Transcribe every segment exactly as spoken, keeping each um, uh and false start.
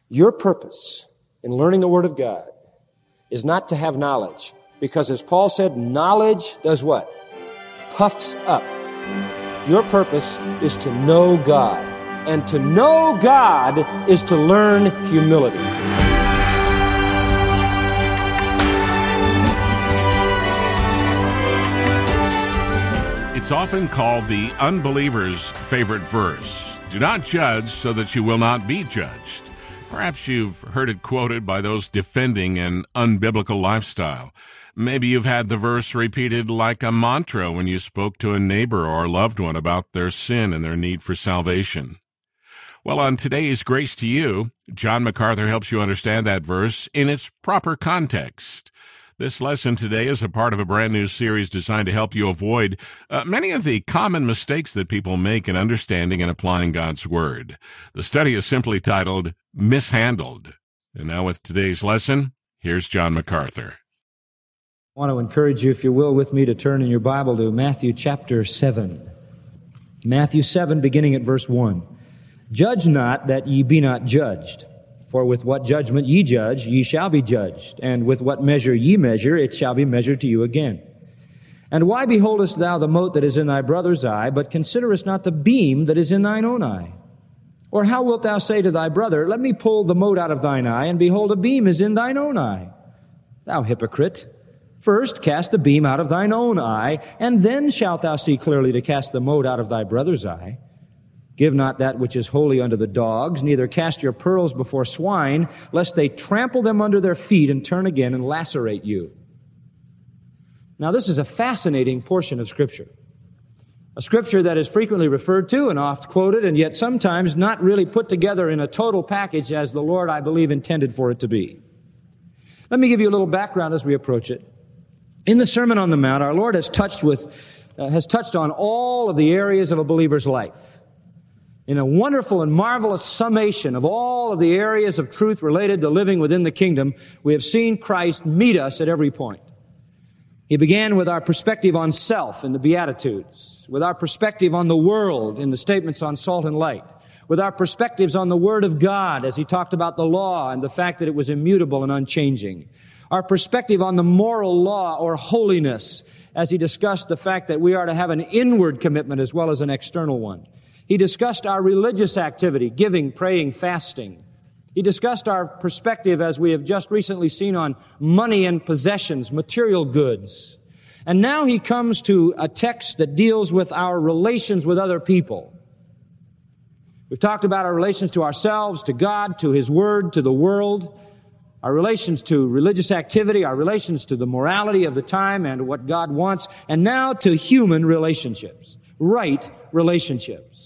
Your purpose in learning the Word of God is not to have knowledge, because as Paul said, knowledge does what? Puffs up. Your purpose is to know God, and to know God is to learn humility. It's often called the unbeliever's favorite verse. Do not judge so that you will not be judged. Perhaps you've heard it quoted by those defending an unbiblical lifestyle. Maybe you've had the verse repeated like a mantra when you spoke to a neighbor or loved one about their sin and their need for salvation. Well, on today's Grace to You, John MacArthur helps you understand that verse in its proper context. This lesson today is a part of a brand new series designed to help you avoid uh, many of the common mistakes that people make in understanding and applying God's Word. The study is simply titled, Mishandled. And now with today's lesson, here's John MacArthur. I want to encourage you, if you will, with me to turn in your Bible to Matthew chapter seven. Matthew seven, beginning at verse one. Judge not that ye be not judged. For with what judgment ye judge, ye shall be judged, and with what measure ye measure, it shall be measured to you again. And why beholdest thou the mote that is in thy brother's eye, but considerest not the beam that is in thine own eye? Or how wilt thou say to thy brother, Let me pull the mote out of thine eye, and behold, a beam is in thine own eye? Thou hypocrite, first cast the beam out of thine own eye, and then shalt thou see clearly to cast the mote out of thy brother's eye. Give not that which is holy unto the dogs, neither cast your pearls before swine, lest they trample them under their feet and turn again and lacerate you. Now, this is a fascinating portion of Scripture. A Scripture that is frequently referred to and oft quoted, and yet sometimes not really put together in a total package as the Lord, I believe, intended for it to be. Let me give you a little background as we approach it. In the Sermon on the Mount, our Lord has touched with, uh, has touched on all of the areas of a believer's life. In a wonderful and marvelous summation of all of the areas of truth related to living within the kingdom, we have seen Christ meet us at every point. He began with our perspective on self in the Beatitudes, with our perspective on the world in the statements on salt and light, with our perspectives on the Word of God as he talked about the law and the fact that it was immutable and unchanging, our perspective on the moral law or holiness as he discussed the fact that we are to have an inward commitment as well as an external one. He discussed our religious activity, giving, praying, fasting. He discussed our perspective, as we have just recently seen, on money and possessions, material goods. And now he comes to a text that deals with our relations with other people. We've talked about our relations to ourselves, to God, to His Word, to the world, our relations to religious activity, our relations to the morality of the time and what God wants, and now to human relationships, right relationships.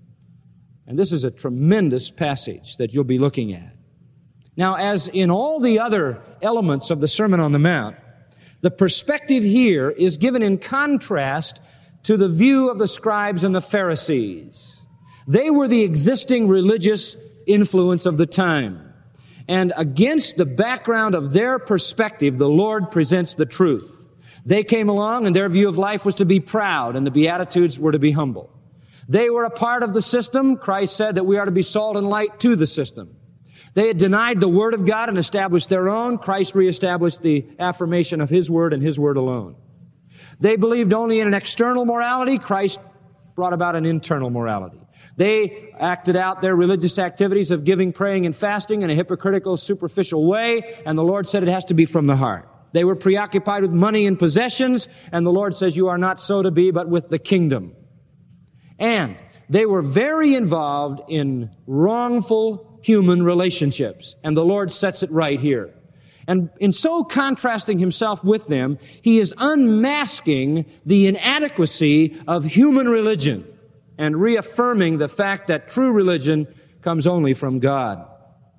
And this is a tremendous passage that you'll be looking at. Now, as in all the other elements of the Sermon on the Mount, the perspective here is given in contrast to the view of the scribes and the Pharisees. They were the existing religious influence of the time. And against the background of their perspective, the Lord presents the truth. They came along and their view of life was to be proud, and the Beatitudes were to be humble. They were a part of the system. Christ said that we are to be salt and light to the system. They had denied the Word of God and established their own. Christ reestablished the affirmation of His Word and His Word alone. They believed only in an external morality. Christ brought about an internal morality. They acted out their religious activities of giving, praying, and fasting in a hypocritical, superficial way, and the Lord said it has to be from the heart. They were preoccupied with money and possessions, and the Lord says you are not so to be, but with the kingdom. And they were very involved in wrongful human relationships. And the Lord sets it right here. And in so contrasting himself with them, he is unmasking the inadequacy of human religion and reaffirming the fact that true religion comes only from God.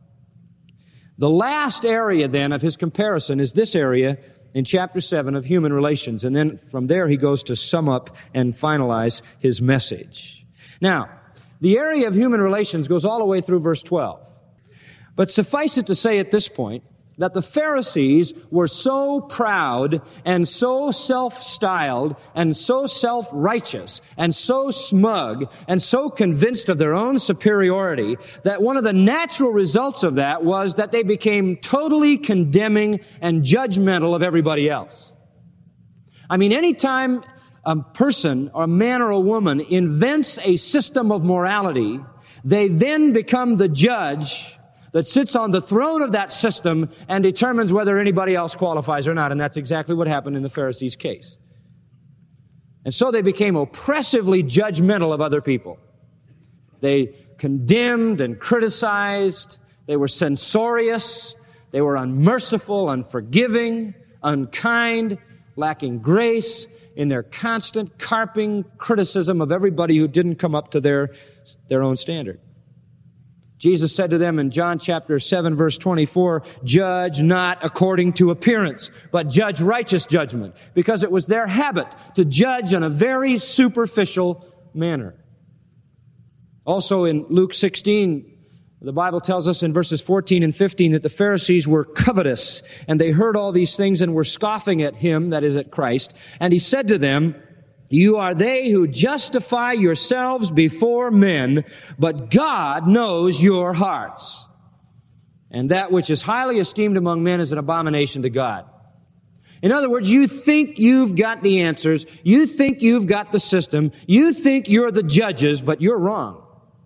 The last area then of his comparison is this area in chapter seven of human relations. And then from there he goes to sum up and finalize his message. Now, the area of human relations goes all the way through verse twelve. But suffice it to say at this point that the Pharisees were so proud and so self-styled and so self-righteous and so smug and so convinced of their own superiority that one of the natural results of that was that they became totally condemning and judgmental of everybody else. I mean, anytime a person, or a man or a woman, invents a system of morality, they then become the judge that sits on the throne of that system and determines whether anybody else qualifies or not. And that's exactly what happened in the Pharisees' case. And so they became oppressively judgmental of other people. They condemned and criticized. They were censorious. They were unmerciful, unforgiving, unkind, lacking grace in their constant carping criticism of everybody who didn't come up to their, their own standard. Jesus said to them in John chapter seven, verse twenty-four, "Judge not according to appearance, but judge righteous judgment," because it was their habit to judge in a very superficial manner. Also in Luke sixteen, the Bible tells us in verses fourteen and fifteen that the Pharisees were covetous, and they heard all these things and were scoffing at him, that is at Christ. And he said to them, "You are they who justify yourselves before men, but God knows your hearts. And that which is highly esteemed among men is an abomination to God." In other words, you think you've got the answers, you think you've got the system, you think you're the judges, but you're wrong.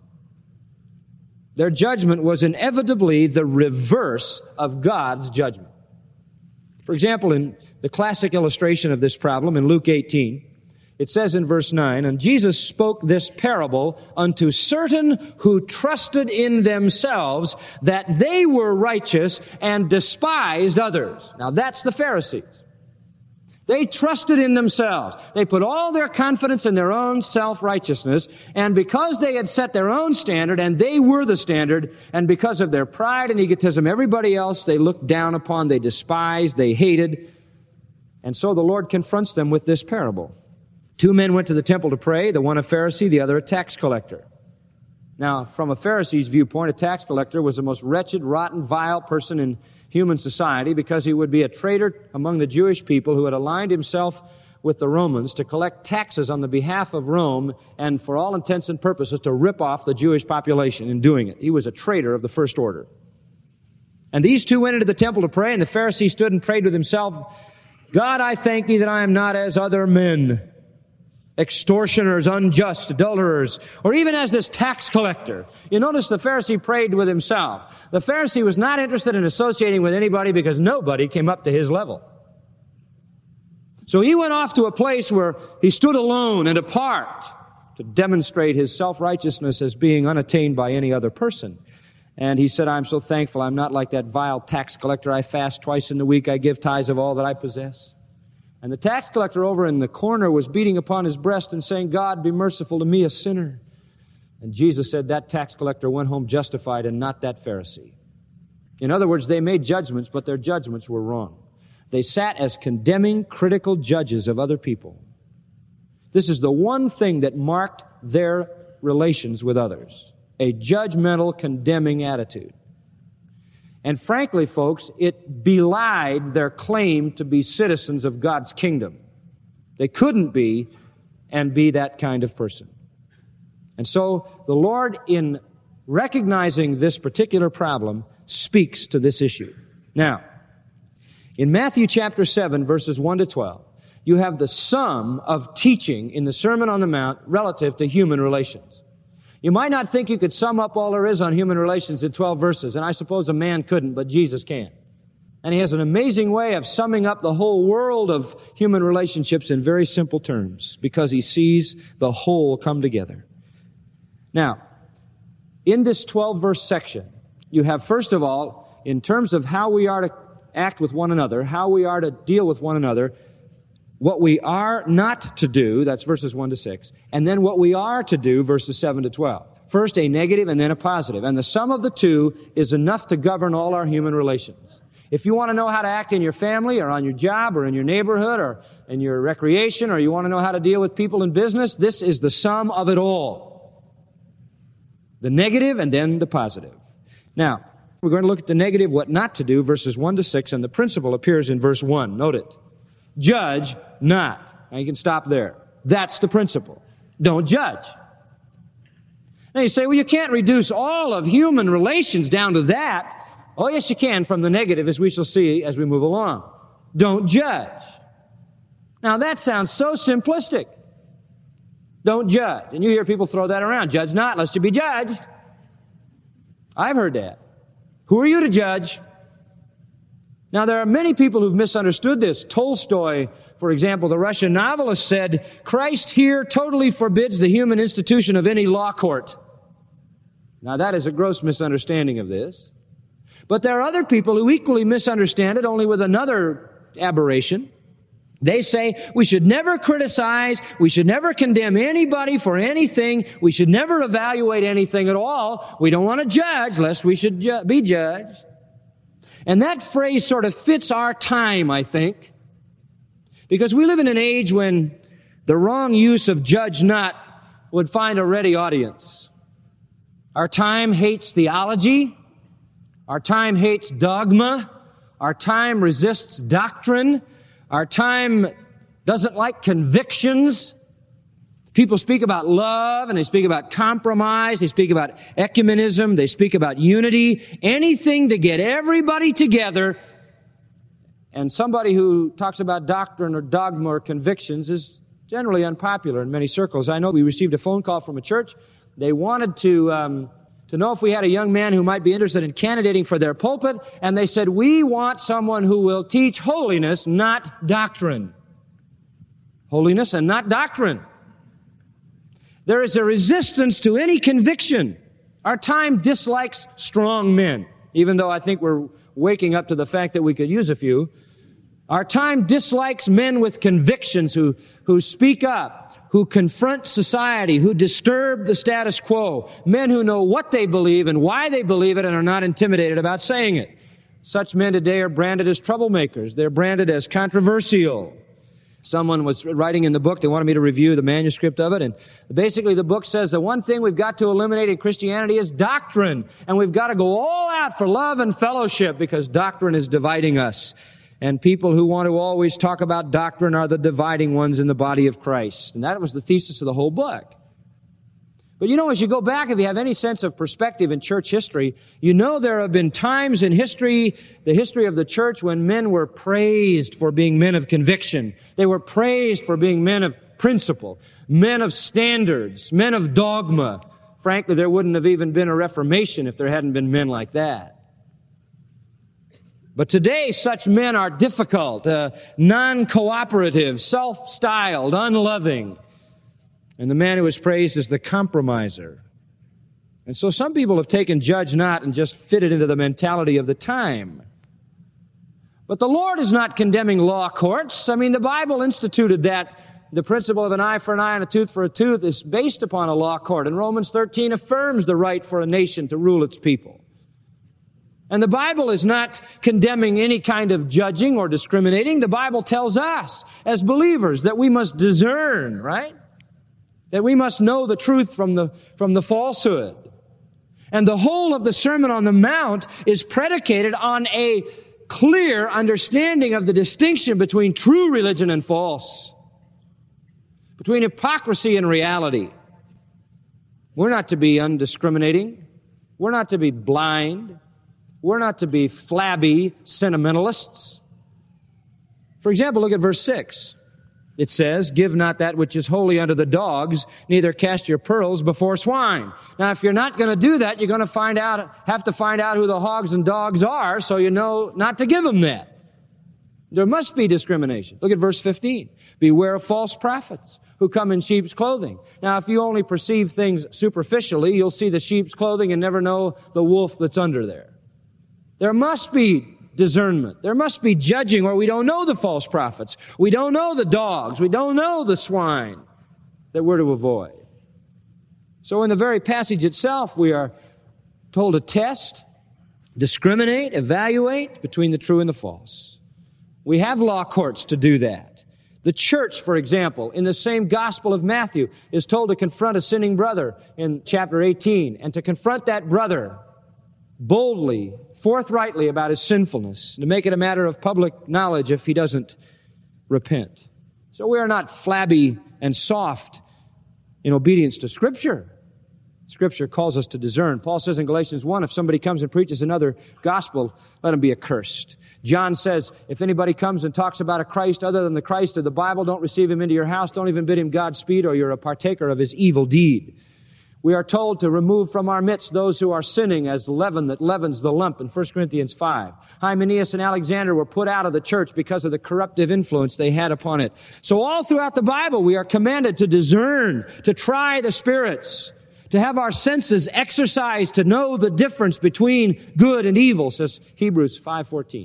Their judgment was inevitably the reverse of God's judgment. For example, in the classic illustration of this problem in Luke eighteen, it says in verse nine, "And Jesus spoke this parable unto certain who trusted in themselves that they were righteous and despised others." Now that's the Pharisees. They trusted in themselves. They put all their confidence in their own self-righteousness, and because they had set their own standard, and they were the standard, and because of their pride and egotism, everybody else they looked down upon, they despised, they hated. And so the Lord confronts them with this parable. Two men went to the temple to pray, the one a Pharisee, the other a tax collector. Now, from a Pharisee's viewpoint, a tax collector was the most wretched, rotten, vile person in human society because he would be a traitor among the Jewish people who had aligned himself with the Romans to collect taxes on the behalf of Rome and, for all intents and purposes, to rip off the Jewish population in doing it. He was a traitor of the first order. And these two went into the temple to pray, and the Pharisee stood and prayed with himself, "God, I thank thee that I am not as other men, extortioners, unjust, adulterers, or even as this tax collector." You notice the Pharisee prayed with himself. The Pharisee was not interested in associating with anybody because nobody came up to his level. So he went off to a place where he stood alone and apart to demonstrate his self-righteousness as being unattained by any other person. And he said, "I'm so thankful I'm not like that vile tax collector. I fast twice in the week. I give tithes of all that I possess." And the tax collector over in the corner was beating upon his breast and saying, "God, be merciful to me, a sinner." And Jesus said that tax collector went home justified and not that Pharisee. In other words, they made judgments, but their judgments were wrong. They sat as condemning, critical judges of other people. This is the one thing that marked their relations with others, a judgmental, condemning attitude. And frankly, folks, it belied their claim to be citizens of God's kingdom. They couldn't be and be that kind of person. And so the Lord, in recognizing this particular problem, speaks to this issue. Now, in Matthew chapter seven, verses one to twelve, you have the sum of teaching in the Sermon on the Mount relative to human relations. You might not think you could sum up all there is on human relations in twelve verses, and I suppose a man couldn't, but Jesus can. And he has an amazing way of summing up the whole world of human relationships in very simple terms, because he sees the whole come together. Now, in this twelve-verse section, you have, first of all, in terms of how we are to act with one another, how we are to deal with one another, what we are not to do, that's verses one to six, and then what we are to do, verses seven to twelve. First a negative and then a positive. And the sum of the two is enough to govern all our human relations. If you want to know how to act in your family or on your job or in your neighborhood or in your recreation, or you want to know how to deal with people in business, this is the sum of it all. The negative and then the positive. Now, We're going to look at the negative, what not to do, verses one to six, and the principle appears in verse one. Note it. Judge not. Now you can stop there. That's the principle. Don't judge. Now you say, well, you can't reduce all of human relations down to that. Oh, yes, you can from the negative, as we shall see as we move along. Don't judge. Now that sounds so simplistic. Don't judge. And you hear people throw that around. Judge not, lest you be judged. I've heard that. Who are you to judge? Now, there are many people who've misunderstood this. Tolstoy, for example, the Russian novelist, said, Christ here totally forbids the human institution of any law court. Now, that is a gross misunderstanding of this. But there are other people who equally misunderstand it, only with another aberration. They say we should never criticize, we should never condemn anybody for anything, we should never evaluate anything at all. We don't want to judge, lest we should ju- be judged. And that phrase sort of fits our time, I think, because we live in an age when the wrong use of judge not would find a ready audience. Our time hates theology. Our time hates dogma. Our time resists doctrine. Our time doesn't like convictions. People speak about love, and they speak about compromise, they speak about ecumenism, they speak about unity, anything to get everybody together. And somebody who talks about doctrine or dogma or convictions is generally unpopular in many circles. I know we received a phone call from a church. They wanted to um, to know if we had a young man who might be interested in candidating for their pulpit, and they said, we want someone who will teach holiness, not doctrine. Holiness and not doctrine. There is a resistance to any conviction. Our time dislikes strong men, even though I think we're waking up to the fact that we could use a few. Our time dislikes men with convictions who, who speak up, who confront society, who disturb the status quo, men who know what they believe and why they believe it and are not intimidated about saying it. Such men today are branded as troublemakers. They're branded as controversial. Someone was writing in the book, they wanted me to review the manuscript of it, and basically the book says the one thing we've got to eliminate in Christianity is doctrine, and we've got to go all out for love and fellowship because doctrine is dividing us. And people who want to always talk about doctrine are the dividing ones in the body of Christ. And that was the thesis of the whole book. But you know, as you go back, if you have any sense of perspective in church history, you know there have been times in history, the history of the church, when men were praised for being men of conviction. They were praised for being men of principle, men of standards, men of dogma. Frankly, there wouldn't have even been a Reformation if there hadn't been men like that. But today, such men are difficult, uh, non-cooperative, self-styled, unloving. And the man who is praised is the compromiser. And so some people have taken judge not and just fit it into the mentality of the time. But the Lord is not condemning law courts. I mean, the Bible instituted that the principle of an eye for an eye and a tooth for a tooth is based upon a law court. And Romans thirteen affirms the right for a nation to rule its people. And the Bible is not condemning any kind of judging or discriminating. The Bible tells us as believers that we must discern, right? That we must know the truth from the, from the falsehood. And the whole of the Sermon on the Mount is predicated on a clear understanding of the distinction between true religion and false, between hypocrisy and reality. We're not to be undiscriminating. We're not to be blind. We're not to be flabby sentimentalists. For example, look at verse six. It says, give not that which is holy unto the dogs, neither cast your pearls before swine. Now, if you're not going to do that, you're going to find out, have to find out who the hogs and dogs are, so you know not to give them that. There must be discrimination. Look at verse fifteen. Beware of false prophets who come in sheep's clothing. Now, if you only perceive things superficially, you'll see the sheep's clothing and never know the wolf that's under there. There must be discernment. There must be judging, or we don't know the false prophets. We don't know the dogs. We don't know the swine that we're to avoid. So in the very passage itself, we are told to test, discriminate, evaluate between the true and the false. We have law courts to do that. The church, for example, in the same Gospel of Matthew, is told to confront a sinning brother in chapter eighteen, and to confront that brother boldly, forthrightly about his sinfulness, to make it a matter of public knowledge if he doesn't repent. So we are not flabby and soft in obedience to Scripture. Scripture calls us to discern. Paul says in Galatians one, if somebody comes and preaches another gospel, let him be accursed. John says, if anybody comes and talks about a Christ other than the Christ of the Bible, don't receive him into your house, don't even bid him Godspeed, or you're a partaker of his evil deed. We are told to remove from our midst those who are sinning as leaven that leavens the lump in First Corinthians five. Hymenaeus and Alexander were put out of the church because of the corruptive influence they had upon it. So all throughout the Bible, we are commanded to discern, to try the spirits, to have our senses exercised to know the difference between good and evil, says Hebrews five fourteen.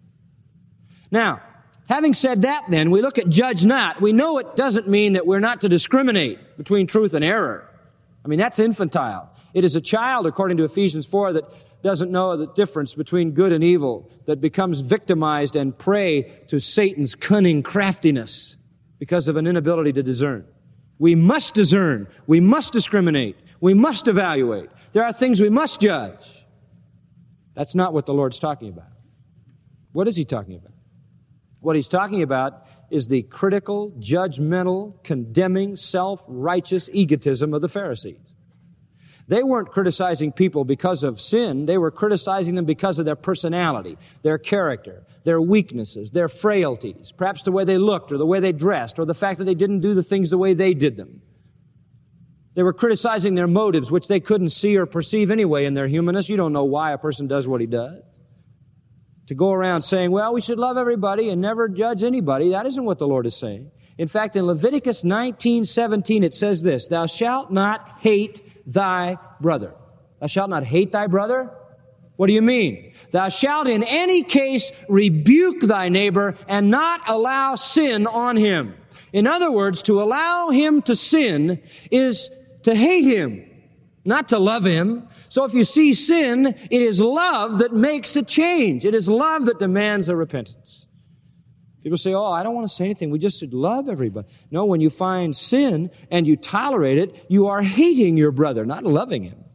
Now, having said that then, we look at judge not. We know it doesn't mean that we're not to discriminate between truth and error. I mean, that's infantile. It is a child, according to Ephesians four, that doesn't know the difference between good and evil, that becomes victimized and prey to Satan's cunning craftiness because of an inability to discern. We must discern. We must discriminate. We must evaluate. There are things we must judge. That's not what the Lord's talking about. What is he talking about? What he's talking about is the critical, judgmental, condemning, self-righteous egotism of the Pharisees. They weren't criticizing people because of sin. They were criticizing them because of their personality, their character, their weaknesses, their frailties, perhaps the way they looked or the way they dressed or the fact that they didn't do the things the way they did them. They were criticizing their motives, which they couldn't see or perceive anyway in their humanness. You don't know why a person does what he does. To go around saying, well, we should love everybody and never judge anybody, that isn't what the Lord is saying. In fact, in Leviticus nineteen seventeen, it says this, thou shalt not hate thy brother. Thou shalt not hate thy brother? What do you mean? Thou shalt in any case rebuke thy neighbor and not allow sin on him. In other words, to allow him to sin is to hate him, not to love him. So if you see sin, it is love that makes a change. It is love that demands a repentance. People say, oh, I don't want to say anything. We just should love everybody. No, when you find sin and you tolerate it, you are hating your brother, not loving him.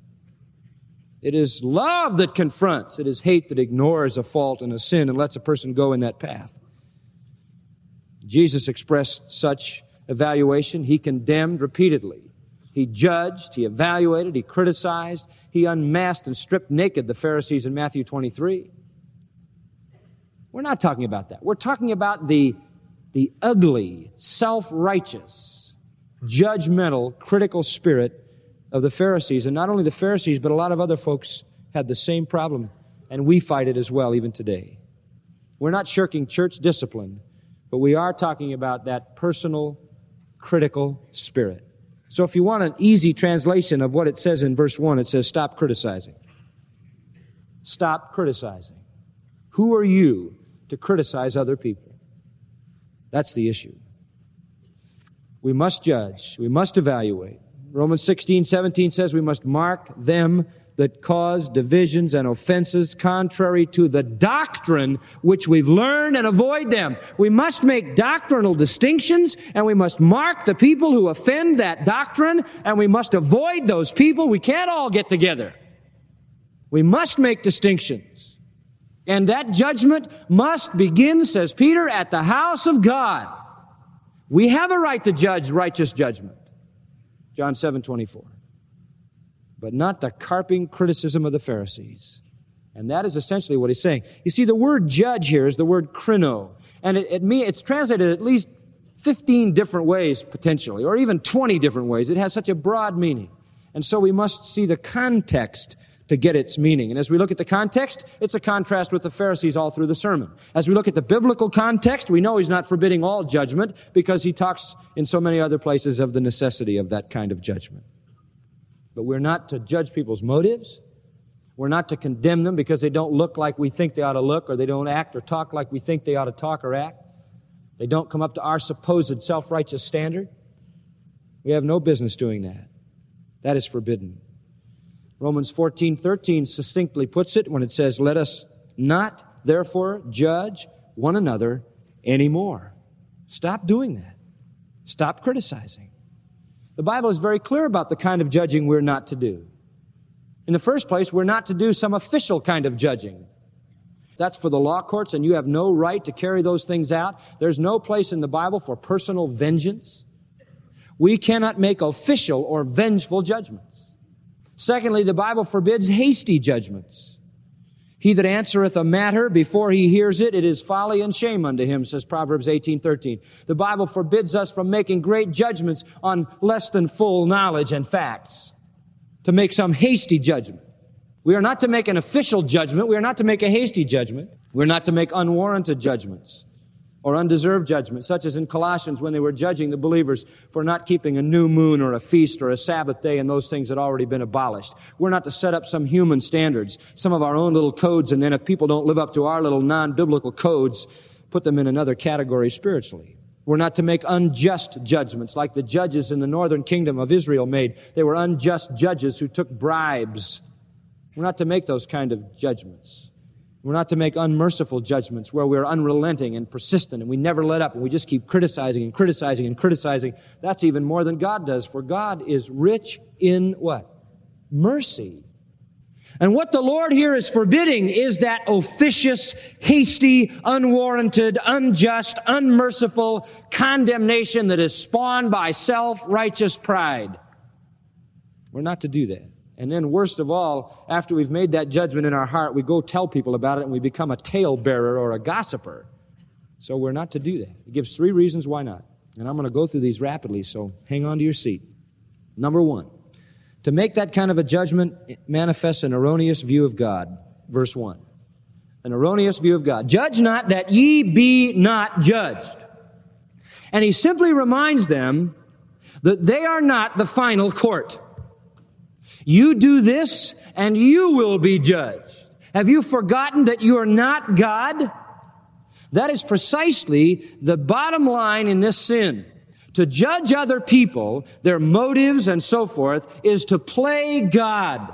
It is love that confronts. It is hate that ignores a fault and a sin and lets a person go in that path. Jesus expressed such evaluation. He condemned repeatedly. He judged, he evaluated, he criticized, he unmasked and stripped naked the Pharisees in Matthew twenty-three. We're not talking about that. We're talking about the, the ugly, self-righteous, judgmental, critical spirit of the Pharisees. And not only the Pharisees, but a lot of other folks had the same problem, and we fight it as well even today. We're not shirking church discipline, but we are talking about that personal, critical spirit. So if you want an easy translation of what it says in verse one, it says, stop criticizing. Stop criticizing. Who are you to criticize other people? That's the issue. We must judge. We must evaluate. Romans sixteen seventeen says we must mark them that cause divisions and offenses contrary to the doctrine which we've learned and avoid them. We must make doctrinal distinctions, and we must mark the people who offend that doctrine, and we must avoid those people. We can't all get together. We must make distinctions. And that judgment must begin, says Peter, at the house of God. We have a right to judge righteous judgment. John seven twenty-four. But not the carping criticism of the Pharisees. And that is essentially what he's saying. You see, the word judge here is the word krino. And it, it mean, it's translated at least fifteen different ways, potentially, or even twenty different ways. It has such a broad meaning. And so we must see the context to get its meaning. And as we look at the context, it's a contrast with the Pharisees all through the sermon. As we look at the biblical context, we know he's not forbidding all judgment because he talks in so many other places of the necessity of that kind of judgment. But we're not to judge people's motives. We're not to condemn them because they don't look like we think they ought to look, or they don't act or talk like we think they ought to talk or act. They don't come up to our supposed self-righteous standard. We have no business doing that. That is forbidden. Romans fourteen thirteen succinctly puts it when it says, let us not, therefore, judge one another anymore. Stop doing that. Stop criticizing. The Bible is very clear about the kind of judging we're not to do. In the first place, we're not to do some official kind of judging. That's for the law courts, and you have no right to carry those things out. There's no place in the Bible for personal vengeance. We cannot make official or vengeful judgments. Secondly, the Bible forbids hasty judgments. He that answereth a matter before he hears it, it is folly and shame unto him, says Proverbs eighteen thirteen. The Bible forbids us from making great judgments on less than full knowledge and facts, to make some hasty judgment. We are not to make an official judgment. We are not to make a hasty judgment. We're not to make unwarranted judgments or undeserved judgments, such as in Colossians when they were judging the believers for not keeping a new moon or a feast or a Sabbath day, and those things had already been abolished. We're not to set up some human standards, some of our own little codes, and then if people don't live up to our little non-biblical codes, put them in another category spiritually. We're not to make unjust judgments like the judges in the northern kingdom of Israel made. They were unjust judges who took bribes. We're not to make those kind of judgments. We're not to make unmerciful judgments where we're unrelenting and persistent and we never let up and we just keep criticizing and criticizing and criticizing. That's even more than God does, for God is rich in what? Mercy. And what the Lord here is forbidding is that officious, hasty, unwarranted, unjust, unmerciful condemnation that is spawned by self-righteous pride. We're not to do that. And then worst of all, after we've made that judgment in our heart, we go tell people about it and we become a talebearer or a gossiper. So we're not to do that. It gives three reasons why not. And I'm going to go through these rapidly, so hang on to your seat. Number one, to make that kind of a judgment manifests an erroneous view of God. Verse one. An erroneous view of God. Judge not that ye be not judged. And he simply reminds them that they are not the final court. You do this and you will be judged. Have you forgotten that you are not God? That is precisely the bottom line in this sin. To judge other people, their motives and so forth, is to play God.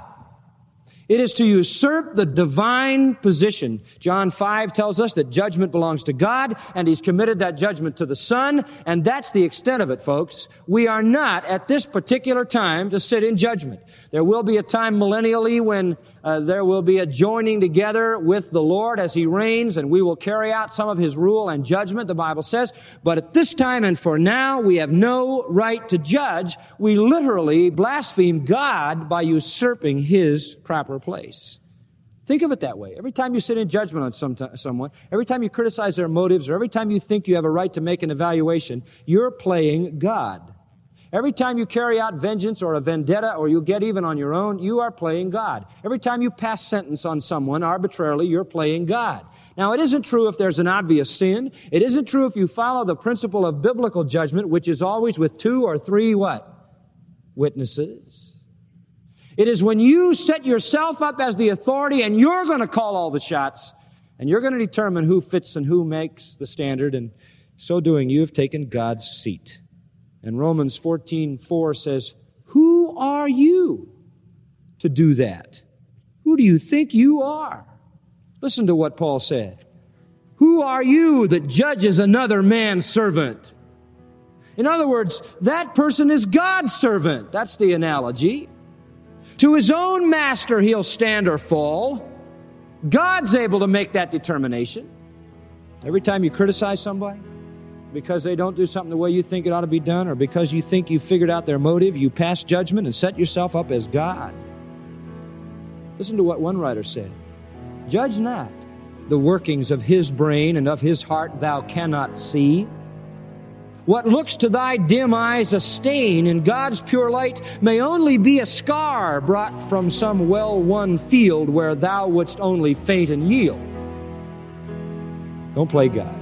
It is to usurp the divine position. John five tells us that judgment belongs to God, and He's committed that judgment to the Son, and that's the extent of it, folks. We are not, at this particular time, to sit in judgment. There will be a time millennially when uh, there will be a joining together with the Lord as He reigns, and we will carry out some of His rule and judgment, the Bible says. But at this time and for now, we have no right to judge. We literally blaspheme God by usurping His proper place. Think of it that way. Every time you sit in judgment on some t- someone, every time you criticize their motives, or every time you think you have a right to make an evaluation, you're playing God. Every time you carry out vengeance or a vendetta or you get even on your own, you are playing God. Every time you pass sentence on someone arbitrarily, you're playing God. Now, it isn't true if there's an obvious sin. It isn't true if you follow the principle of biblical judgment, which is always with two or three what? Witnesses. It is when you set yourself up as the authority and you're going to call all the shots and you're going to determine who fits and who makes the standard, and so doing you have taken God's seat. And Romans fourteen four says, who are you to do that? Who do you think you are? Listen to what Paul said. Who are you that judges another man's servant? In other words, that person is God's servant. That's the analogy. To his own master he'll stand or fall. God's able to make that determination. Every time you criticize somebody because they don't do something the way you think it ought to be done, or because you think you figured out their motive, you pass judgment and set yourself up as God. Listen to what one writer said. Judge not the workings of his brain, and of his heart thou cannot see. What looks to thy dim eyes a stain in God's pure light may only be a scar brought from some well-won field where thou wouldst only faint and yield. Don't play God.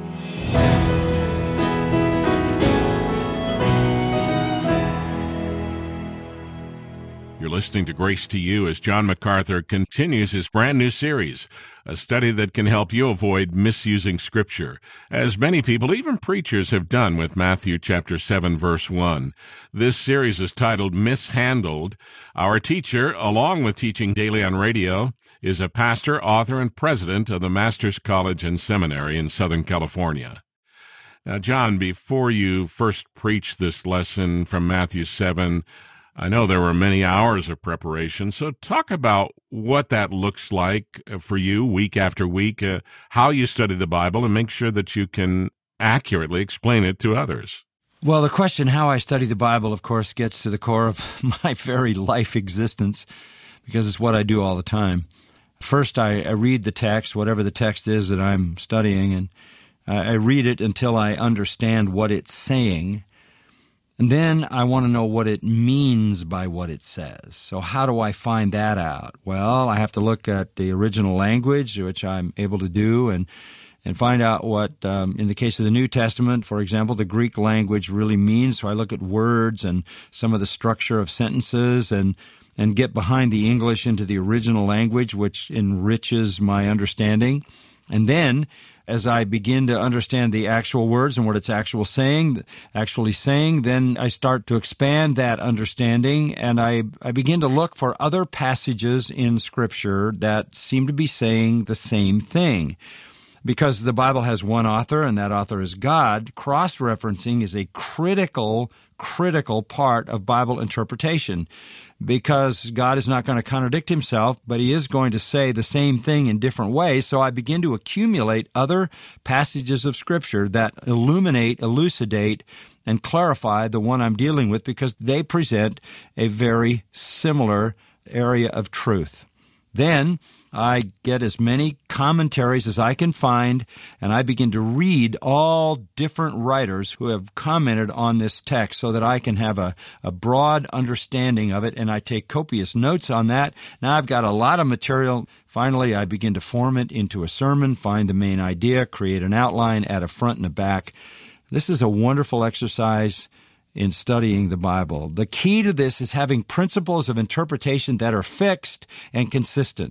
You're listening to Grace to You as John MacArthur continues his brand new series, a study that can help you avoid misusing Scripture, as many people, even preachers, have done with Matthew chapter seven, verse one. This series is titled Mishandled. Our teacher, along with teaching daily on radio, is a pastor, author, and president of the Master's College and Seminary in Southern California. Now, John, before you first preached this lesson from Matthew seven, I know there were many hours of preparation, so talk about what that looks like for you week after week, uh, how you study the Bible, and make sure that you can accurately explain it to others. Well, the question how I study the Bible, of course, gets to the core of my very life existence, because it's what I do all the time. First, I, I read the text, whatever the text is that I'm studying, and uh, I read it until I understand what it's saying. And then I want to know what it means by what it says. So how do I find that out? Well, I have to look at the original language, which I'm able to do, and and find out what, um, in the case of the New Testament, for example, the Greek language really means. So I look at words and some of the structure of sentences and and get behind the English into the original language, which enriches my understanding. And then, as I begin to understand the actual words and what it's actual saying, actually saying, then I start to expand that understanding, and I, I begin to look for other passages in Scripture that seem to be saying the same thing. Because the Bible has one author, and that author is God, cross-referencing is a critical, critical part of Bible interpretation. Because God is not going to contradict himself, but he is going to say the same thing in different ways. So I begin to accumulate other passages of Scripture that illuminate, elucidate, and clarify the one I'm dealing with, because they present a very similar area of truth. Then I get as many commentaries as I can find, and I begin to read all different writers who have commented on this text so that I can have a, a broad understanding of it, and I take copious notes on that. Now I've got a lot of material. Finally, I begin to form it into a sermon, find the main idea, create an outline, add a front and a back. This is a wonderful exercise in studying the Bible. The key to this is having principles of interpretation that are fixed and consistent.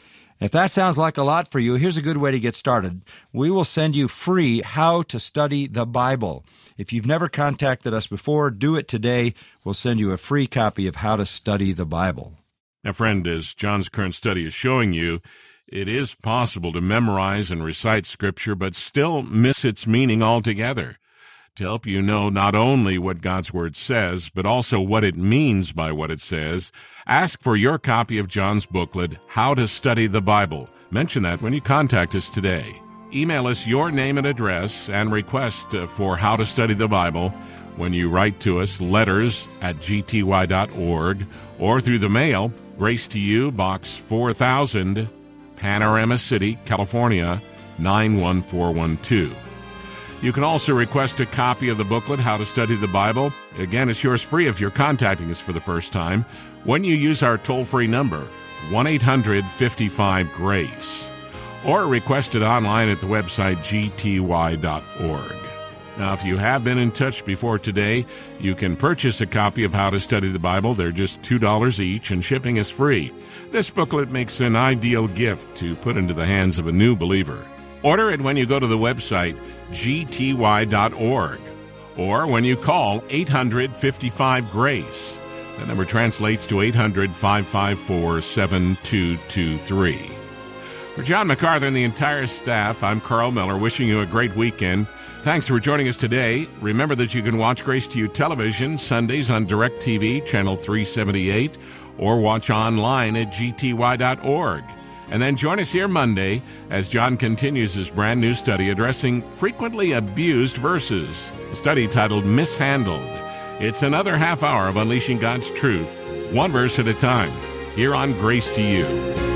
If that sounds like a lot for you, here's a good way to get started. We will send you free How to Study the Bible. If you've never contacted us before, do it today. We'll send you a free copy of How to Study the Bible. Now, friend, as John's current study is showing you, it is possible to memorize and recite Scripture, but still miss its meaning altogether. To help you know not only what God's Word says, but also what it means by what it says, ask for your copy of John's booklet, How to Study the Bible. Mention that when you contact us today. Email us your name and address and request for How to Study the Bible when you write to us, letters at g t y dot org, or through the mail, Grace to You, Box four thousand, Panorama City, California, nine one four one two. You can also request a copy of the booklet, How to Study the Bible. Again, it's yours free if you're contacting us for the first time when you use our toll-free number, one eight hundred fifty-five GRACE, or request it online at the website g t y dot org. Now, if you have been in touch before today, you can purchase a copy of How to Study the Bible. They're just two dollars each, and shipping is free. This booklet makes an ideal gift to put into the hands of a new believer. Order it when you go to the website, g t y dot org, or when you call eight hundred fifty-five GRACE. The number translates to eight hundred five five four seven two two three. For John MacArthur and the entire staff, I'm Carl Miller, wishing you a great weekend. Thanks for joining us today. Remember that you can watch Grace to You television Sundays on DirecTV, channel three seventy-eight, or watch online at g t y dot org. And then join us here Monday as John continues his brand new study addressing frequently abused verses, a study titled Mishandled. It's another half hour of unleashing God's truth, one verse at a time, here on Grace to You.